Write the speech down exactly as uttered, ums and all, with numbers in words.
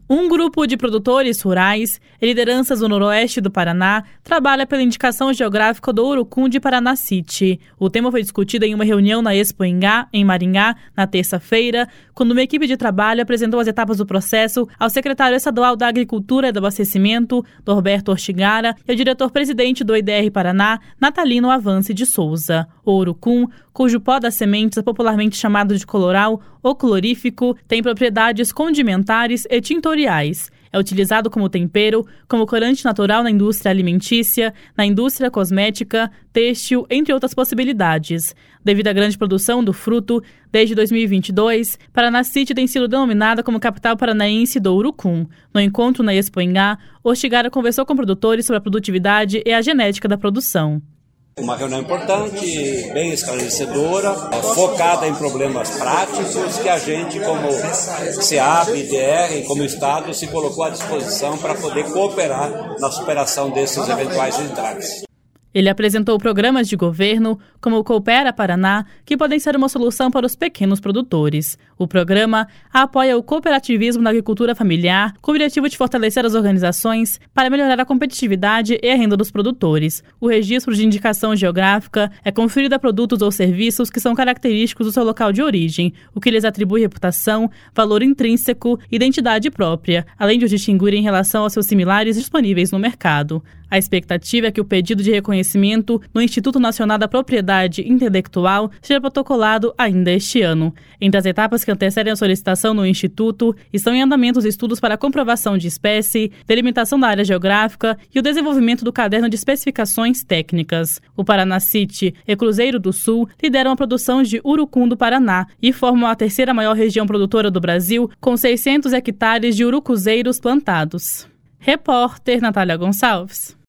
Um grupo de produtores rurais e lideranças do noroeste do Paraná trabalha pela indicação geográfica do Urucum de Paranacite. O tema foi discutido em uma reunião na Expo Engá, em Maringá, na terça-feira, quando uma equipe de trabalho apresentou as etapas do processo ao secretário estadual da Agricultura e do Abastecimento, Norberto Ortigara, e ao diretor-presidente do I D R Paraná, Natalino Avance de Souza. O Urucum, cujo pó das sementes é popularmente chamado de coloral ou clorífico, tem propriedades condimentares e tintoriais. É utilizado como tempero, como corante natural na indústria alimentícia, na indústria cosmética, têxtil, entre outras possibilidades. Devido à grande produção do fruto, desde dois mil e vinte e dois, Paranacite tem sido denominada como capital paranaense do Urucum. No encontro na Expo Engá, Ortigara conversou com produtores sobre a produtividade e a genética da produção. Uma reunião importante, bem esclarecedora, focada em problemas práticos que a gente, como SEAB, I D R, como Estado, se colocou à disposição para poder cooperar na superação desses eventuais entraves. Ele apresentou programas de governo, como o Coopera Paraná, que podem ser uma solução para os pequenos produtores. O programa apoia o cooperativismo na agricultura familiar, com o objetivo de fortalecer as organizações para melhorar a competitividade e a renda dos produtores. O registro de indicação geográfica é conferido a produtos ou serviços que são característicos do seu local de origem, o que lhes atribui reputação, valor intrínseco e identidade própria, além de os distinguir em relação aos seus similares disponíveis no mercado. A expectativa é que o pedido de reconhecimento no Instituto Nacional da Propriedade Intelectual seja protocolado ainda este ano. Entre as etapas que antecedem a solicitação no Instituto, estão em andamento os estudos para a comprovação de espécie, delimitação da área geográfica e o desenvolvimento do caderno de especificações técnicas. O Paranacite e Cruzeiro do Sul lideram a produção de Urucum do Paraná e formam a terceira maior região produtora do Brasil, com seiscentos hectares de urucuzeiros plantados. Repórter Natália Gonçalves.